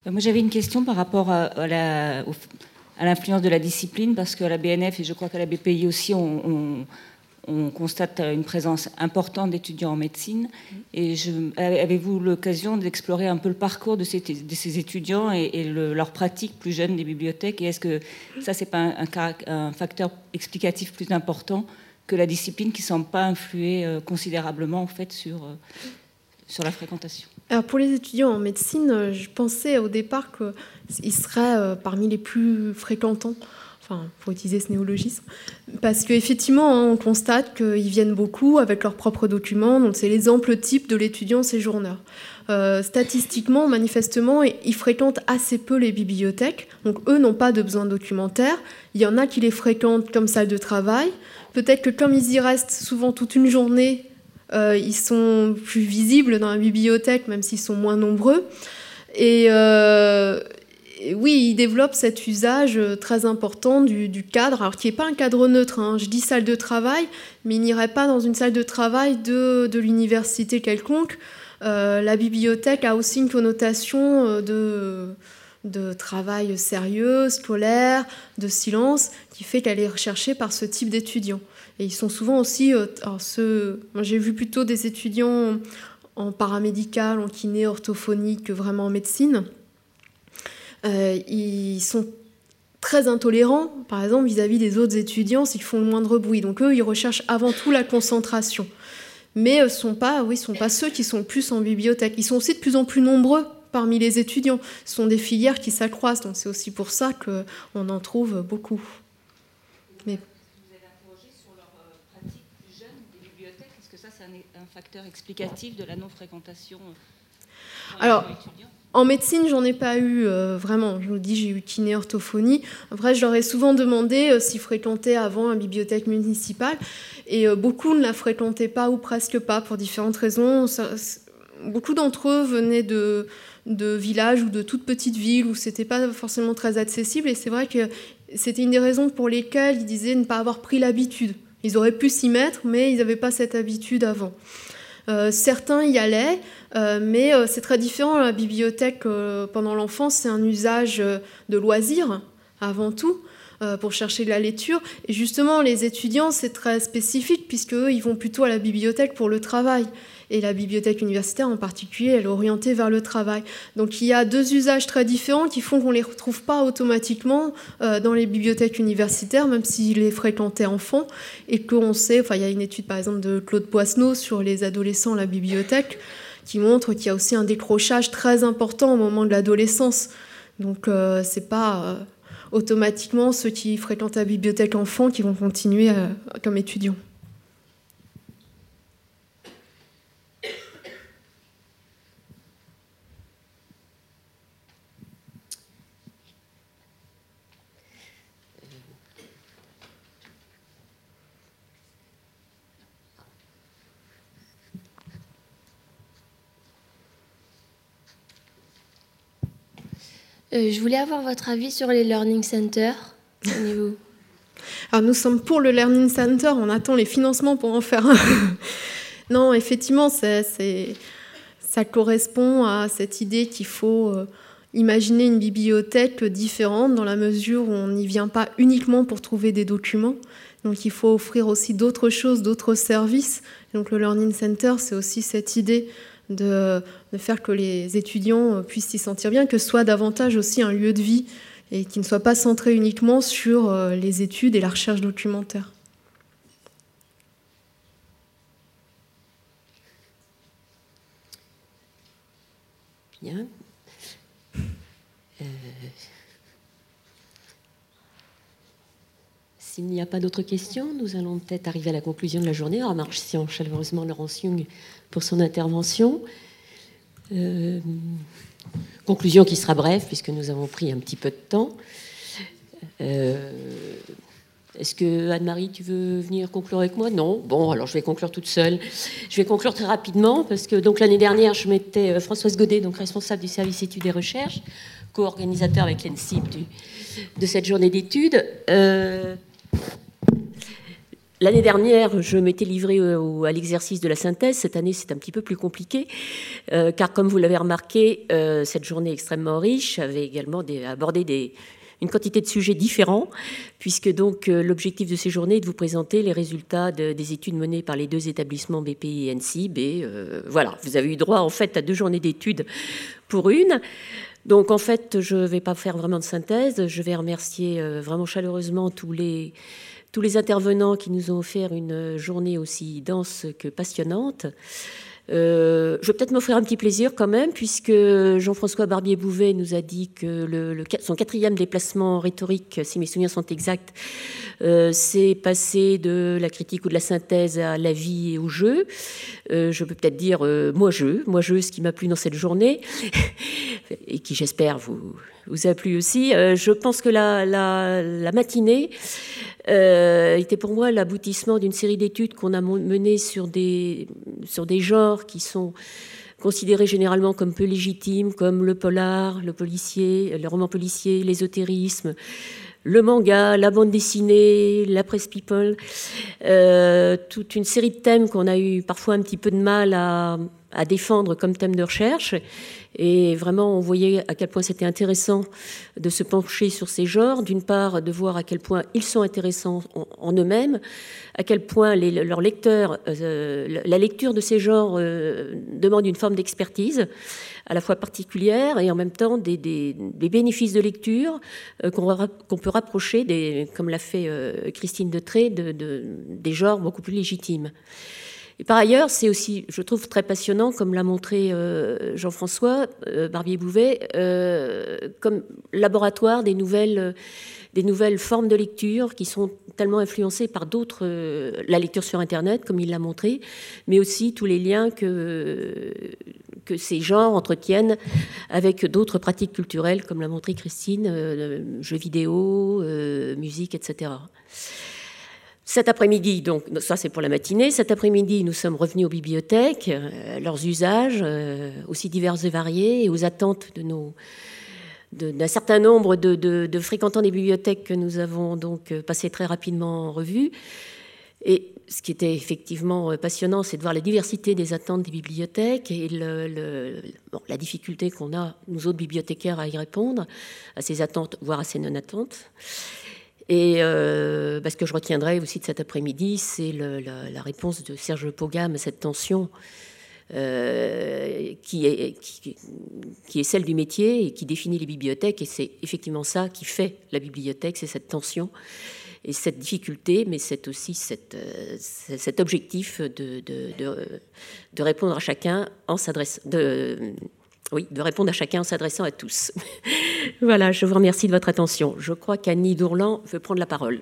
Moi, j'avais une question par rapport à l'influence de la discipline, parce qu'à la BNF et je crois qu'à la BPI aussi, on constate une présence importante d'étudiants en médecine. Et avez-vous l'occasion d'explorer un peu le parcours de ces étudiants et leur pratique plus jeune des bibliothèques? Et est-ce que ça, c'est pas un facteur explicatif plus important que la discipline, qui ne semble pas influer considérablement en fait sur la fréquentation? Alors pour les étudiants en médecine, je pensais au départ qu'ils seraient parmi les plus fréquentants. Enfin, pour utiliser ce néologisme, parce qu'effectivement, on constate qu'ils viennent beaucoup avec leurs propres documents, donc c'est l'exemple type de l'étudiant séjourneur. Statistiquement, manifestement, ils fréquentent assez peu les bibliothèques, donc eux n'ont pas de besoin documentaire. Il y en a qui les fréquentent comme salle de travail. Peut-être que comme ils y restent souvent toute une journée, ils sont plus visibles dans la bibliothèque, même s'ils sont moins nombreux. Et oui, ils développent cet usage très important du cadre, alors qui n'est pas un cadre neutre, hein. Je dis salle de travail, mais ils n'iraient pas dans une salle de travail de l'université quelconque. La bibliothèque a aussi une connotation de travail sérieux, scolaire, de silence, qui fait qu'elle est recherchée par ce type d'étudiants. Et ils sont souvent aussi... moi, j'ai vu plutôt des étudiants en paramédical, en kiné, orthophonie, que vraiment en médecine. Ils sont très intolérants, par exemple, vis-à-vis des autres étudiants s'ils font le moindre bruit. Donc eux, ils recherchent avant tout la concentration. Mais ce ne sont pas ceux qui sont le plus en bibliothèque. Ils sont aussi de plus en plus nombreux parmi les étudiants. Ce sont des filières qui s'accroissent, donc c'est aussi pour ça qu'on en trouve beaucoup. Mais... Vous avez interrogé sur leur pratique plus jeune des bibliothèques. Est-ce que ça, c'est un facteur explicatif de la non-fréquentation Alors, en médecine, j'en ai pas eu vraiment. Je vous le dis, j'ai eu kiné, orthophonie. Après, je leur ai souvent demandé s'ils fréquentaient avant une bibliothèque municipale. Et beaucoup ne la fréquentaient pas ou presque pas pour différentes raisons. Beaucoup d'entre eux venaient de villages ou de toutes petites villes où c'était pas forcément très accessible. Et c'est vrai que c'était une des raisons pour lesquelles ils disaient ne pas avoir pris l'habitude. Ils auraient pu s'y mettre, mais ils n'avaient pas cette habitude avant. Certains y allaient, mais c'est très différent. La bibliothèque, pendant l'enfance, c'est un usage de loisir, avant tout, pour chercher de la lecture. Et justement, les étudiants, c'est très spécifique, puisqu'eux, ils vont plutôt à la bibliothèque pour le travail. Et la bibliothèque universitaire, en particulier, elle est orientée vers le travail. Donc il y a deux usages très différents qui font qu'on ne les retrouve pas automatiquement dans les bibliothèques universitaires, même s'ils les fréquentaient enfants. Et qu'on sait, il y a une étude par exemple de Claude Poisneau sur les adolescents à la bibliothèque, qui montre qu'il y a aussi un décrochage très important au moment de l'adolescence. Donc c'est pas automatiquement ceux qui fréquentent la bibliothèque enfant qui vont continuer comme étudiants. Je voulais avoir votre avis sur les Learning Centers. Alors nous sommes pour le Learning Center, on attend les financements pour en faire un. Non, effectivement, ça correspond à cette idée qu'il faut imaginer une bibliothèque différente dans la mesure où on n'y vient pas uniquement pour trouver des documents. Donc il faut offrir aussi d'autres choses, d'autres services. Donc le Learning Center, c'est aussi cette idée de faire que les étudiants puissent s'y sentir bien, que ce soit davantage aussi un lieu de vie et qui ne soit pas centré uniquement sur les études et la recherche documentaire. Bien. S'il n'y a pas d'autres questions, nous allons peut-être arriver à la conclusion de la journée en remerciant chaleureusement Laurence Young pour son intervention. Conclusion qui sera brève puisque nous avons pris un petit peu de temps. Est-ce que Anne-Marie, tu veux venir conclure avec moi? Non. Bon, alors je vais conclure toute seule. Je vais conclure très rapidement parce que donc l'année dernière, je m'étais Françoise Godet, donc responsable du service études et recherches, co-organisateur avec l'ENSIP de cette journée d'études. L'année dernière, je m'étais livrée à l'exercice de la synthèse. Cette année, c'est un petit peu plus compliqué, car comme vous l'avez remarqué, cette journée extrêmement riche avait également abordé une quantité de sujets différents, puisque donc l'objectif de ces journées est de vous présenter les résultats des études menées par les 2 établissements BPI et NCIB. Et voilà, vous avez eu droit en fait à 2 journées d'études pour une. Donc en fait, je ne vais pas faire vraiment de synthèse. Je vais remercier vraiment chaleureusement tous les intervenants qui nous ont offert une journée aussi dense que passionnante. Je vais peut-être m'offrir un petit plaisir quand même, puisque Jean-François Barbier-Bouvet nous a dit que son 4e déplacement rhétorique, si mes souvenirs sont exacts, c'est passé de la critique ou de la synthèse à la vie et au jeu. Je peux peut-être dire moi-jeu, ce qui m'a plu dans cette journée, et qui j'espère vous a plu aussi. Je pense que la matinée était pour moi l'aboutissement d'une série d'études qu'on a menées sur des genres qui sont considérés généralement comme peu légitimes, comme le polar, le policier, le roman policier, l'ésotérisme, le manga, la bande dessinée, la presse people, toute une série de thèmes qu'on a eu parfois un petit peu de mal à défendre comme thème de recherche. Et vraiment, on voyait à quel point c'était intéressant de se pencher sur ces genres. D'une part, de voir à quel point ils sont intéressants en eux-mêmes, à quel point leurs lecteurs, la lecture de ces genres demande une forme d'expertise à la fois particulière et en même temps des bénéfices de lecture qu'on peut rapprocher, comme l'a fait Christine Detré, des genres beaucoup plus légitimes. Et par ailleurs, c'est aussi, je trouve, très passionnant, comme l'a montré Jean-François Barbier-Bouvet, comme laboratoire des nouvelles formes de lecture qui sont tellement influencées par d'autres, la lecture sur Internet, comme il l'a montré, mais aussi tous les liens que ces genres entretiennent avec d'autres pratiques culturelles, comme l'a montré Christine, jeux vidéo, musique, etc. Cet après-midi, donc ça c'est pour la matinée, cet après-midi nous sommes revenus aux bibliothèques, leurs usages aussi divers et variés, et aux attentes d'un certain nombre de fréquentants des bibliothèques que nous avons donc passé très rapidement en revue. Et ce qui était effectivement passionnant, c'est de voir la diversité des attentes des bibliothèques et la difficulté qu'on a, nous autres bibliothécaires, à y répondre, à ces attentes, voire à ces non-attentes. Et ce que je retiendrai aussi de cet après-midi, c'est la réponse de Serge Pogam à cette tension qui est celle du métier et qui définit les bibliothèques. Et c'est effectivement ça qui fait la bibliothèque, c'est cette tension et cette difficulté, mais c'est aussi cet objectif de répondre à chacun en s'adressant... de répondre à chacun en s'adressant à tous. Voilà, je vous remercie de votre attention. Je crois qu'Annie Dourlan veut prendre la parole.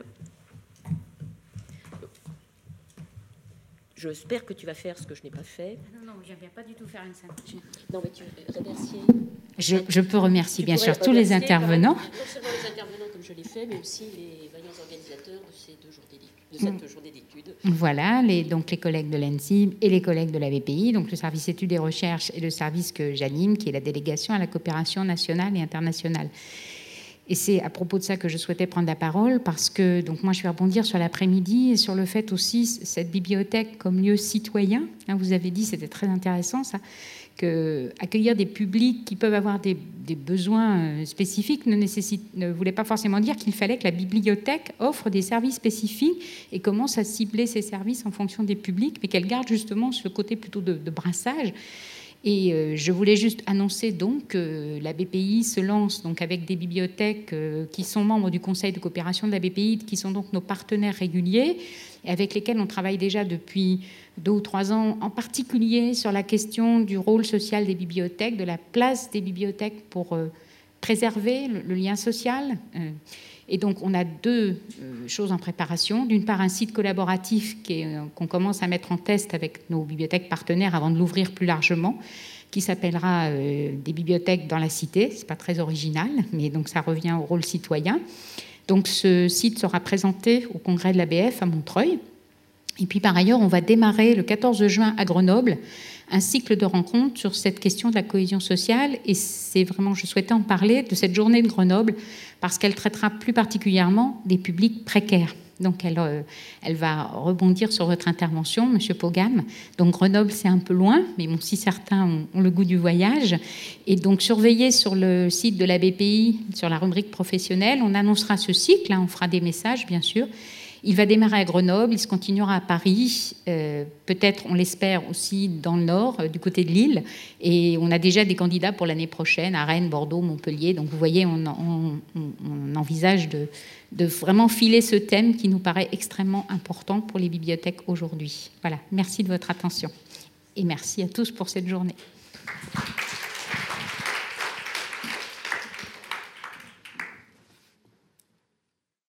J'espère que tu vas faire ce que je n'ai pas fait. Non, je ne viens pas du tout faire une synthèse. Non, mais tu veux remercier. Je peux remercier bien sûr tous les intervenants. Non seulement les intervenants comme je l'ai fait, mais aussi les vaillants organisateurs de cette journée d'études. Voilà, donc les collègues de l'ENSIB et les collègues de la BPI, donc le service études et recherches et le service que j'anime, qui est la délégation à la coopération nationale et internationale. Et c'est à propos de ça que je souhaitais prendre la parole, parce que donc moi je vais rebondir sur l'après-midi et sur le fait aussi cette bibliothèque comme lieu citoyen. Vous avez dit, c'était très intéressant ça, que accueillir des publics qui peuvent avoir des besoins spécifiques ne voulait pas forcément dire qu'il fallait que la bibliothèque offre des services spécifiques et commence à cibler ces services en fonction des publics, mais qu'elle garde justement ce côté plutôt de brassage. Et je voulais juste annoncer donc que la BPI se lance donc avec des bibliothèques qui sont membres du conseil de coopération de la BPI, qui sont donc nos partenaires réguliers, et avec lesquels on travaille déjà depuis 2 ou 3 ans, en particulier sur la question du rôle social des bibliothèques, de la place des bibliothèques pour préserver le lien social. Et donc, on a 2 choses en préparation. D'une part, un site collaboratif qu'on commence à mettre en test avec nos bibliothèques partenaires avant de l'ouvrir plus largement, qui s'appellera des bibliothèques dans la cité. C'est pas très original, mais donc ça revient au rôle citoyen. Donc, ce site sera présenté au congrès de l'ABF à Montreuil. Et puis, par ailleurs, on va démarrer le 14 juin à Grenoble un cycle de rencontres sur cette question de la cohésion sociale. Et c'est vraiment, je souhaitais en parler de cette journée de Grenoble, parce qu'elle traitera plus particulièrement des publics précaires. Donc elle va rebondir sur votre intervention, Monsieur Pogam. Donc Grenoble, c'est un peu loin, mais bon, si certains ont le goût du voyage. Et donc surveillez sur le site de la BPI, sur la rubrique professionnelle, on annoncera ce cycle, hein, on fera des messages bien sûr. Il va démarrer à Grenoble, il se continuera à Paris, peut-être, on l'espère, aussi dans le nord, du côté de Lille. Et on a déjà des candidats pour l'année prochaine à Rennes, Bordeaux, Montpellier. Donc vous voyez, on envisage de vraiment filer ce thème qui nous paraît extrêmement important pour les bibliothèques aujourd'hui. Voilà, merci de votre attention. Et merci à tous pour cette journée.